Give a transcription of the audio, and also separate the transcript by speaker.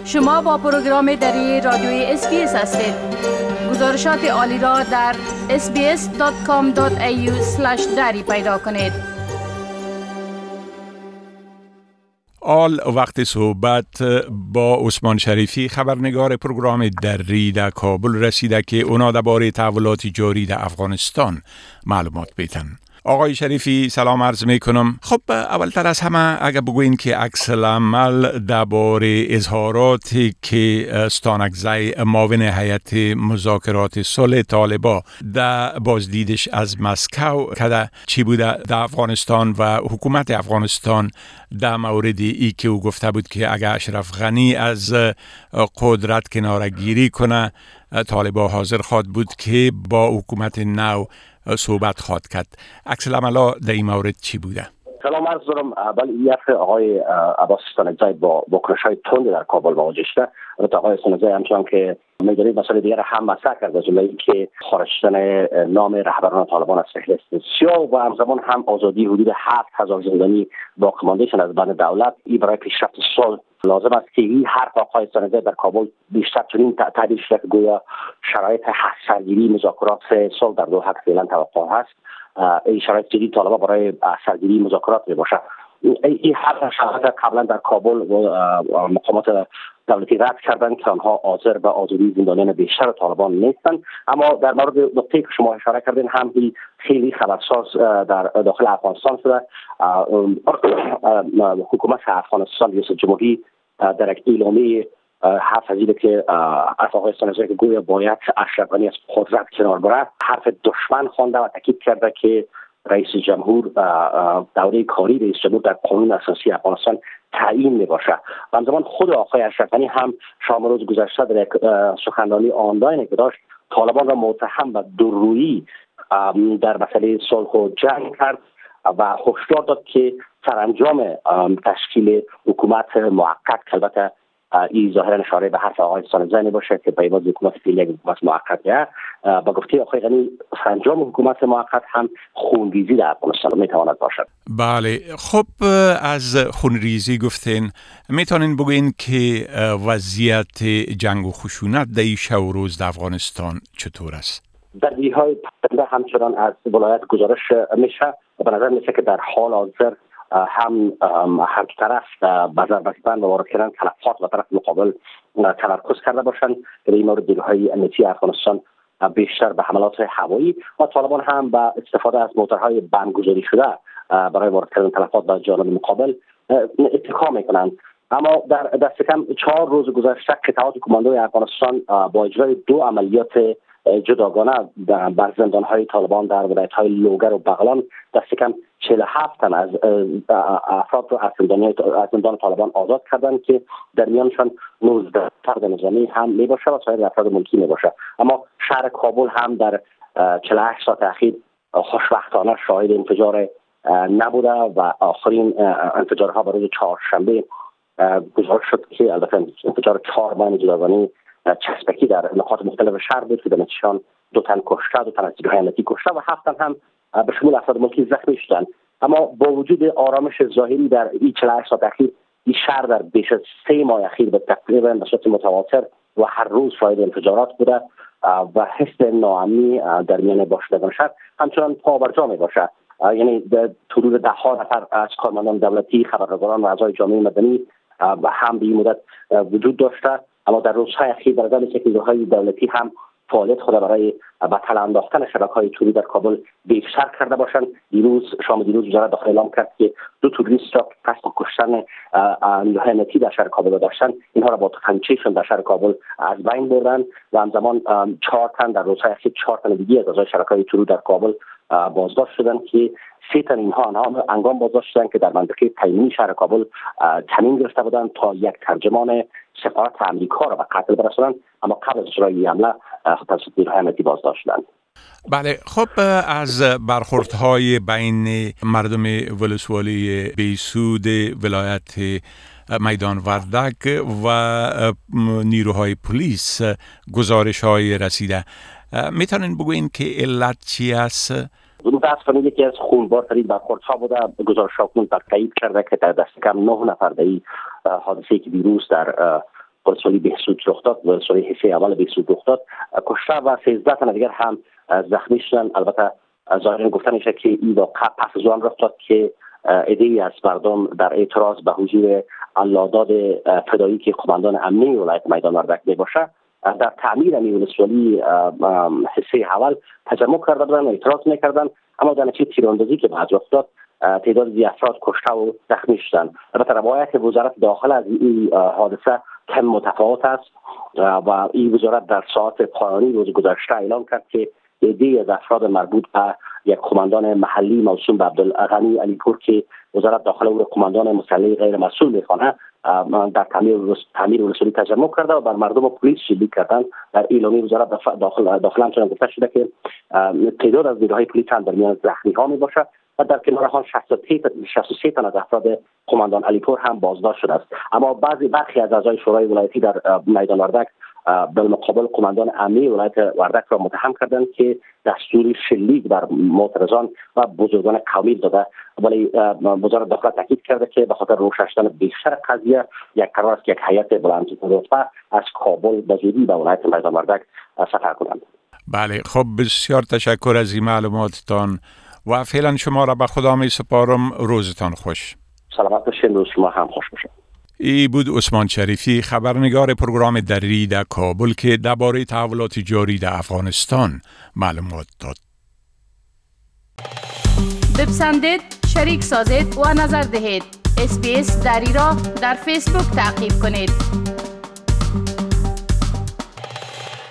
Speaker 1: شما با پروگرام دری رادیوی SBS هستید. گزارشات عالی را در sbs.com.au/dari پیدا کنید.
Speaker 2: آل وقت صحبت با عثمان شریفی خبرنگار پروگرام دری در کابل رسیده که اونا درباره تحولات جاری در افغانستان معلومات بیتن. آقای شریفی سلام عرض می کنم. خب اولتر از همه اگر بگوین که عکس العمل درباره اظهاراتی که ستانکزی معاون هیئت مذاکرات صلح طالبان در بازدیدش از مسکو کده چی بوده در افغانستان و حکومت افغانستان در مورد ای که او گفته بود که اگر اشرف غنی از قدرت کنارگیری کنه طالبان حاضر خواد بود که با حکومت نو صحبت خواهد کرد. عکس العمل در این مورد چی بوده؟
Speaker 3: سلام عرض دارم. اول یف آقای عباس ستانکزی با واکنش‌های تند در کابل مواجه شده. البته آقای ستانکزی همچنان که می‌دونید مسائل دیگر هم مطرح کرد، از جمله اینکه خارج شدن نام رهبران طالبان از فهرست سیاه و همزمان هم آزادی حدود 7000 زندانی باقی ماندهشان از بند دولت. این برای پیشرفت صلح لازم است که این حرف آقای ستانکزی در کابل بیشتر چنین تعبیر شده که گویا شرایط سرگیری مذاکرات صلح در دوحه فعلا توقع هست. این شرایط جدید طالبان برای سرگیری مذاکرات می باشه. این هر شرایط قبلا در کابل و مقامات دولتی رد کردن که آنها حاضر به آزادی زندانیان بیشتر طالبان نیستند. اما در مورد نقطه‌ای که شما اشاره کردین هم خیلی خبرساز در داخل افغانستان شده. حکومت افغانستان ریاست جمهوری در یک اعلامیه حرف ازیده که آقای ستانکزی که گویا باید اشرف غنی از قدرت کنار بره حرف دشمن خوانده و تاکید کرده که رئیس جمهور دوره کاری رئیس جمهور در قانون اساسی افغانستان تعیین میباشه. و همزمان خود آقای اشرف غنی هم شام روز گذشته در یک سخنرانی آنلاین که داشت طالبان را متهم به دورویی در مسئله صلح و جنگ کرد و هشدار داد که سرانجام تشکیل حکومت موقت که البته این ظاهرا اشاره به حرف آقای ستانکزی باشه که به عوض حکومت فعلی حکومت موقته با گفته آقای غنی سرانجام حکومت موقت هم خونریزی در افغانستان میتواند باشد.
Speaker 2: بله، خب از خونریزی گفتین، میتونین بگوین که وضعیت جنگ و خشونت در این شب و روز در افغانستان چطور است؟
Speaker 3: در دیهای پنده همچنان از ولایت گزارش میشه و به نظر میشه که در حال حاضر هم هر طرف بازار بستن و وارد کردن تلفات و طرف مقابل تمرکز کرده باشند که این مورد دیگرهای امنیتی افغانستان بیشتر به حملات هوایی و طالبان هم با استفاده از موتورهای بمبگذاری شده برای وارد کردن تلفات به جانب مقابل اتکا میکنند. اما در دست کم 4 روز گذشته قطعات کماندوی افغانستان با اجرای 2 عملیات جداگانه بر زندانهای طالبان در ولایت‌های لوگر و بغلان دست کم 47 تن از افراد رو از زندان طالبان آزاد کردند که در میانشان 19 فرد نظامی هم میباشه و سایر افراد ملکی میباشه. اما شهر کابل هم در 48 ساعت اخیر خوشبختانه شاهد انفجار نبوده و آخرین انفجارها به روز چهارشنبه گزارش شد که البته انفجار 4 ماین جداگانه چسبکی در نقاط مختلف شهر بود که در نتیجه 2 تن کشته، 2 تن از نیروهای امنیتی کشته و 7 تن هم به شمول افراد ملکی زخمی شدند. اما با وجود آرامش ظاهری در این 48 ساعت اخیر، این شهر در بیش از 3 ماه اخیر به تقریبا به صورت متواتر و هر روز شاهد انفجارات بوده و حس ناامنی در میان باشندگان شهر همچنان پابرجا میباشه. یعنی حدود 10 نفر از کارمندان دولتی، خبرنگاران و اعضای جامعه مدنی هم به این مدت وجود داشته. اما در روزهای اخیر در ازای نیروهای دولتی هم فعالیت خود برای به تل انداختن شبکه‌های توری در کابل بیشتر کرده باشند. شام دیروز وزارت داخله اعلام کرد که 2 توریست را قصد کشتن نیروهای امنیتی در شهر کابل داشتن، اینها را با تفنگچیشون در شهر کابل از بین بردن و همزمان 4 تن در روزهای اخیر 4 تن دیگه از اعضای شبکه‌های توری در کابل بازداشت شدند که 3 تن اینها هنگام بازداشت شدند که در منطقه تیمونی شهر کابل کمین گرفته بودند تا یک ترجمان سفارت امریکا را به قتل برسانند، اما قبل از اجرای حمله توسط نیروهای امنیتی بازداشت شدند.
Speaker 2: بله، خب از برخوردهای بین مردم ولسوالی بیسود ولایت میدان وردک و نیروهای پلیس گزارش‌های رسیده، میتونین بگوین که علت چی است؟
Speaker 3: متاسفانه یکی از خونبارترین برخوردها بوده. گزارش‌ها تایید کرده که در دست کم 9 نفر در این حادثه‌ای که دیروز در ولسوالی بهسود رخ داد، ولسوالی حصه اول بهسود رخ داد، کشته و 13 تن دیگر هم زخمی شدند. البته ظاهرا گفته میشه که این واقعه پس از آن رخ داد که عده‌ای از مردم در اعتراض به حضور الله‌داد فدایی که قماندان امنی ولایت میدان وردک میباشه در تعمیر این ولسوالی حصه اول تجمع کرده بودند و اعتراض میکردند، اما در نتیجه تیراندازی که بعد رخ داد تعداد زیاد افراد کشته و زخمی شدند. البته روایت وزارت داخل از این حادثه کم متفاوت است و این وزارت در ساعات پایانی روز گذشته اعلام کرد که عده‌ای از افراد مربوط به یک قماندان محلی موسوم به عبدالغنی علیپور که وزارت داخل او قماندان مسلح غیر مسئول می‌خواند در تعمیر ولسوالی تجمع کرده و بر مردم و پلیس شلیک کردند. در اعلامیه وزارت داخل همچنین گفته شده که تعداد از نیروهای پلیس هم در میان زخمی‌ها میباشد و در کنار آن 63 تن از افراد قماندان علیپور هم بازداشت شده است. اما برخی از اعضای شورای ولایتی در میدان وردک بالمقابل قماندان امنی ولایت وردک را متهم کردند که دستور شلیک بر معترضان و بزرگان قومی داده، ولی وزارت داخل تاکید کرده که به خاطر روشن شدن بیشتر قضیه یک قرار است یک هیئت بلندرتبه از کابل به زودی به ولایت میدان وردک سفر کنند.
Speaker 2: بله، خب بسیار تشکر از این معلوماتتان و فعلا شما را به خدا می سپارم. روزتان خوش.
Speaker 3: سلامت باشین، روز شما هم خوش باشه.
Speaker 2: ای بود عثمان شریفی، خبرنگار پروگرام دری در کابل که درباره تحولات جاری در افغانستان معلومات داد.
Speaker 1: بپسندید، شریک سازید و نظر دهید. SBS دری را در فیسبوک تعقیب کنید.